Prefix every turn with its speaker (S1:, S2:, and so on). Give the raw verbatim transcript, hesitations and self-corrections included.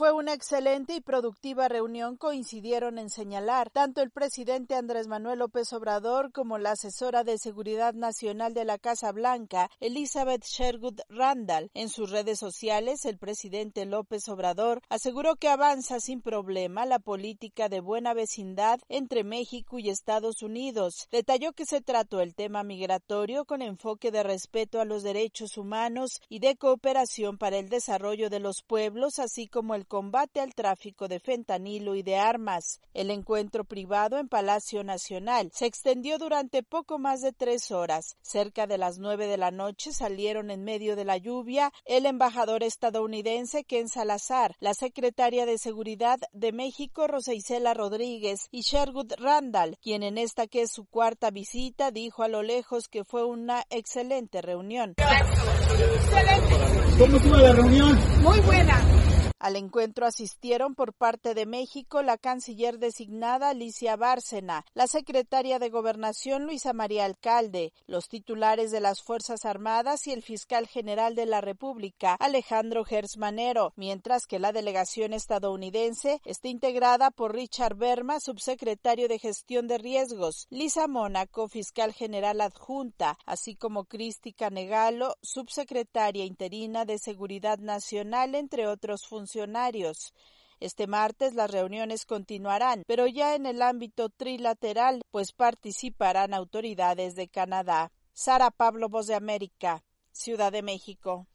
S1: fue una excelente y productiva reunión, coincidieron en señalar tanto el presidente Andrés Manuel López Obrador como la asesora de Seguridad Nacional de la Casa Blanca, Elizabeth Sherwood Randall. En sus redes sociales, el presidente López Obrador aseguró que avanza sin problema la política de buena vecindad entre México y Estados Unidos. Detalló que se trató el tema migratorio con enfoque de respeto a los derechos humanos y de cooperación para el desarrollo de los pueblos, así como el combate al tráfico de fentanilo y de armas. El encuentro privado en Palacio Nacional se extendió durante poco más de tres horas. Cerca de las nueve de la noche salieron en medio de la lluvia el embajador estadounidense Ken Salazar, la secretaria de Seguridad de México Rosa Isela Rodríguez y Sherwood Randall, quien en esta que es su cuarta visita dijo a lo lejos que fue una excelente reunión.
S2: Excelente.
S3: ¿Cómo estuvo la reunión?
S2: Muy buena.
S1: Al encuentro asistieron por parte de México la canciller designada Alicia Bárcena, la secretaria de Gobernación Luisa María Alcalde, los titulares de las Fuerzas Armadas y el fiscal general de la República, Alejandro Gertz Manero, mientras que la delegación estadounidense está integrada por Richard Berma, subsecretario de Gestión de Riesgos, Lisa Mónaco, fiscal general adjunta, así como Cristi Canegalo, subsecretaria interina de Seguridad Nacional, entre otros funcionarios. Funcionarios. Este martes las reuniones continuarán, pero ya en el ámbito trilateral, pues participarán autoridades de Canadá. Sara Pablo, Voz de América, Ciudad de México.